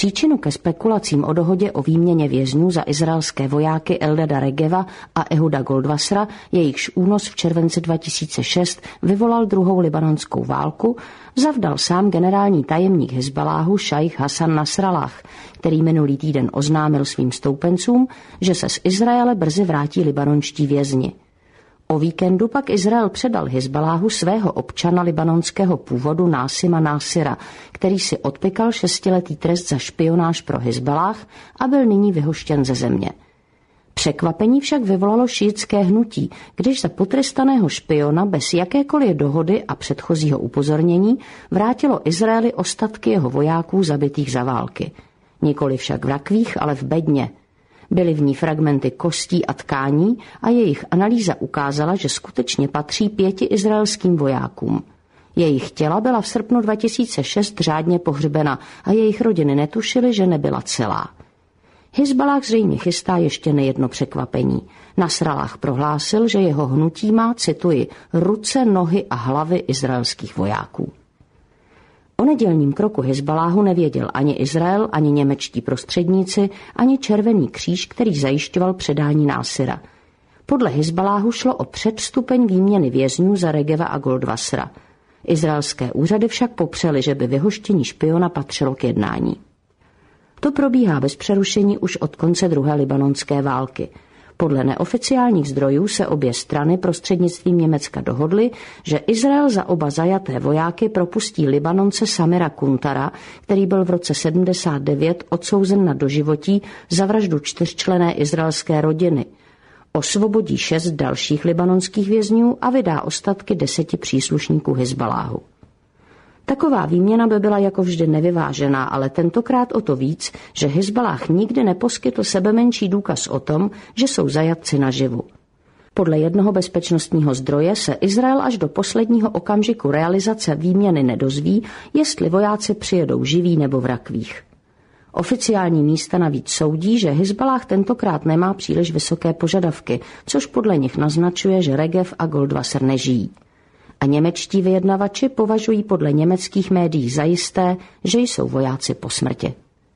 Příčinu ke spekulacím o dohodě o výměně vězňů za izraelské vojáky Eldada Regeva a Ehuda Goldwassera, jejichž únos v červenci 2006 vyvolal druhou libanonskou válku, zavdal sám generální tajemník Hizbaláhu šajch Hasan Nasrallah, který minulý týden oznámil svým stoupencům, že se z Izraele brzy vrátí libanonští vězni. O víkendu pak Izrael předal Hizbaláhu svého občana libanonského původu Násima Násira, který si odpykal 6letý trest za špionáž pro Hizbalách a byl nyní vyhoštěn ze země. Překvapení však vyvolalo šíitské hnutí, když za potrestaného špiona bez jakékoliv dohody a předchozího upozornění vrátilo Izraeli ostatky jeho vojáků zabitých za války. Nikoli však v rakvích, ale v bedně. Byly v ní fragmenty kostí a tkání a jejich analýza ukázala, že skutečně patří 5 izraelským vojákům. Jejich těla byla v srpnu 2006 řádně pohřbena a jejich rodiny netušily, že nebyla celá. Hizbalách zřejmě chystá ještě nejedno překvapení. Nasrallah prohlásil, že jeho hnutí má, cituji, ruce, nohy a hlavy izraelských vojáků. O nedělním kroku Hizbaláhu nevěděl ani Izrael, ani němečtí prostředníci, ani Červený kříž, který zajišťoval předání Násira. Podle Hizbaláhu šlo o předstupeň výměny vězňů za Regeva a Goldwassera. Izraelské úřady však popřely, že by vyhoštění špiona patřilo k jednání. To probíhá bez přerušení už od konce druhé libanonské války. Podle neoficiálních zdrojů se obě strany prostřednictvím Německa dohodly, že Izrael za oba zajaté vojáky propustí Libanonce Samira Kuntara, který byl v roce 79 odsouzen na doživotí za vraždu 4členné izraelské rodiny. Osvobodí 6 dalších libanonských vězňů a vydá ostatky 10 příslušníků Hizbaláhu. Taková výměna by byla jako vždy nevyvážená, ale tentokrát o to víc, že Hizbalách nikdy neposkytl sebemenší důkaz o tom, že jsou zajatci naživu. Podle jednoho bezpečnostního zdroje se Izrael až do posledního okamžiku realizace výměny nedozví, jestli vojáci přijedou živí nebo v rakvích. Oficiální místa navíc soudí, že Hizbalách tentokrát nemá příliš vysoké požadavky, což podle nich naznačuje, že Regev a Goldwasser nežijí. A němečtí vyjednavači považují podle německých médií za jisté, že jsou vojáci po smrti.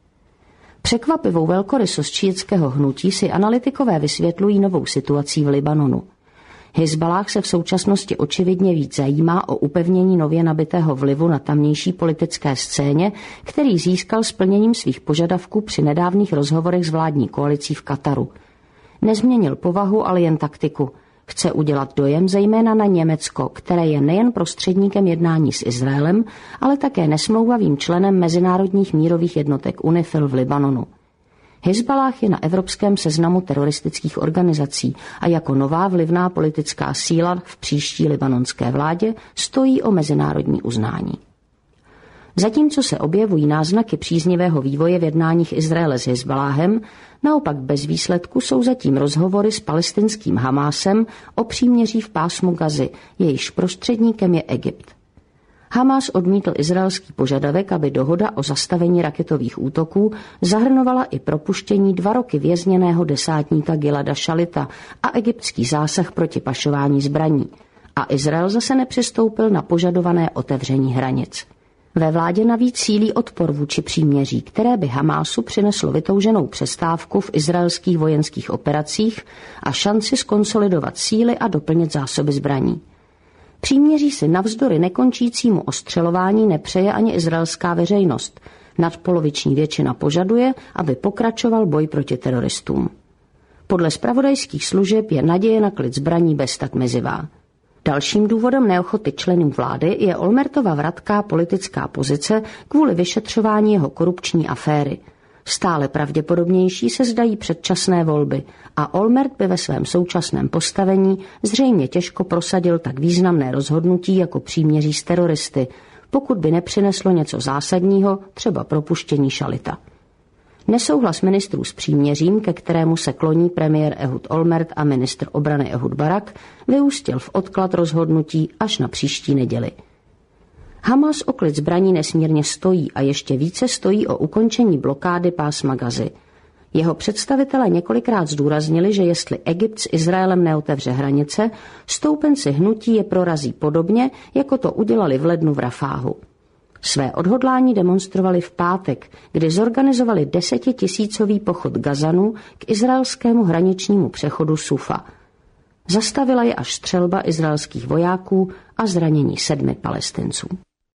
Překvapivou velkorysost šíitského hnutí si analytikové vysvětlují novou situací v Libanonu. Hizbalách se v současnosti očividně víc zajímá o upevnění nově nabitého vlivu na tamnější politické scéně, který získal splněním svých požadavků při nedávných rozhovorech s vládní koalicí v Kataru. Nezměnil povahu, ale jen taktiku. Chce udělat dojem zejména na Německo, které je nejen prostředníkem jednání s Izraelem, ale také nesmlouvavým členem mezinárodních mírových jednotek UNIFIL v Libanonu. Hizbalách je na evropském seznamu teroristických organizací a jako nová vlivná politická síla v příští libanonské vládě stojí o mezinárodní uznání. Zatímco se objevují náznaky příznivého vývoje v jednáních Izraele s Hizbaláhem, naopak bez výsledku jsou zatím rozhovory s palestinským Hamásem o příměří v pásmu Gazy, jejíž prostředníkem je Egypt. Hamás odmítl izraelský požadavek, aby dohoda o zastavení raketových útoků zahrnovala i propuštění 2 roky vězněného desátníka Gilada Šalita a egyptský zásah proti pašování zbraní. A Izrael zase nepřistoupil na požadované otevření hranic. Ve vládě navíc sílí odpor vůči příměří, které by Hamásu přineslo vytouženou přestávku v izraelských vojenských operacích a šanci skonsolidovat síly a doplnit zásoby zbraní. Příměří si navzdory nekončícímu ostřelování nepřeje ani izraelská veřejnost. Nadpoloviční většina požaduje, aby pokračoval boj proti teroristům. Podle zpravodajských služeb je naděje na klid zbraní beztak mizivá. Dalším důvodem neochoty členů vlády je Olmertova vratká politická pozice kvůli vyšetřování jeho korupční aféry. Stále pravděpodobnější se zdají předčasné volby a Olmert by ve svém současném postavení zřejmě těžko prosadil tak významné rozhodnutí jako příměří s teroristy, pokud by nepřineslo něco zásadního, třeba propuštění Šalita. Nesouhlas ministrů s příměřím, ke kterému se kloní premiér Ehud Olmert a ministr obrany Ehud Barak, vyústil v odklad rozhodnutí až na příští neděli. Hamas o klid zbraní nesmírně stojí a ještě více stojí o ukončení blokády pásma Gazy. Jeho představitelé několikrát zdůraznili, že jestli Egypt s Izraelem neotevře hranice, stoupenci hnutí je prorazí podobně, jako to udělali v lednu v Rafáhu. Své odhodlání demonstrovali v pátek, kdy zorganizovali 10 000 pochod Gazanů k izraelskému hraničnímu přechodu Sufa. Zastavila je až střelba izraelských vojáků a zranění 7 Palestinců.